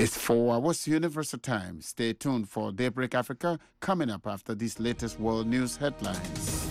It's 4 hours Universal Time. Stay tuned for Daybreak Africa coming up after these latest world news headlines.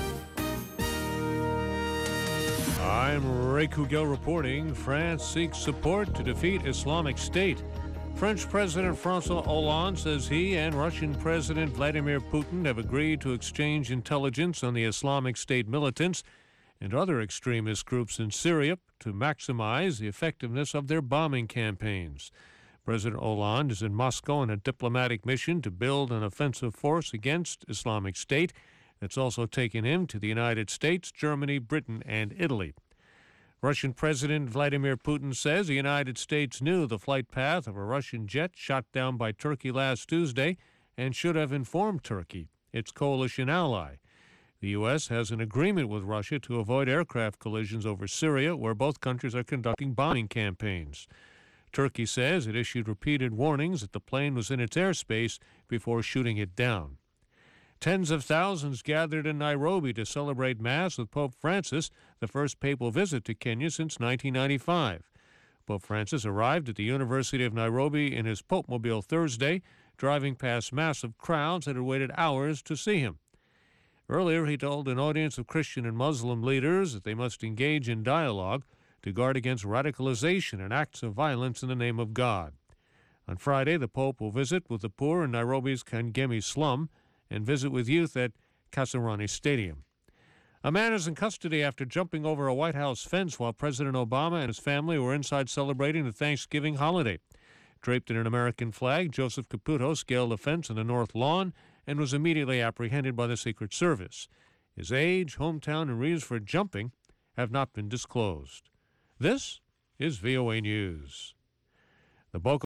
I'm Ray Kugel reporting. France seeks support to defeat Islamic State. French President François Hollande says he and Russian President Vladimir Putin have agreed to exchange intelligence on the Islamic State militants and other extremist groups in Syria to maximize the effectiveness of their bombing campaigns. President Hollande is in Moscow on a diplomatic mission to build an offensive force against Islamic State that's also taken him to the United States, Germany, Britain, and Italy. Russian President Vladimir Putin says the United States knew the flight path of a Russian jet shot down by Turkey last Tuesday and should have informed Turkey, its coalition ally. The U.S. has an agreement with Russia to avoid aircraft collisions over Syria, where both countries are conducting bombing campaigns. Turkey says it issued repeated warnings that the plane was in its airspace before shooting it down. Tens of thousands gathered in Nairobi to celebrate Mass with Pope Francis, the first papal visit to Kenya since 1995. Pope Francis arrived at the University of Nairobi in his Pope-mobile Thursday, driving past massive crowds that had waited hours to see him. Earlier, he told an audience of Christian and Muslim leaders that they must engage in dialogue to guard against radicalization and acts of violence in the name of God. On Friday, the Pope will visit with the poor in Nairobi's Kangemi slum and visit with youth at Kasarani Stadium. A man is in custody after jumping over a White House fence while President Obama and his family were inside celebrating the Thanksgiving holiday. Draped in an American flag, Joseph Caputo scaled the fence on the north lawn and was immediately apprehended by the Secret Service. His age, hometown, and reasons for jumping have not been disclosed. This is VOA News. The Boko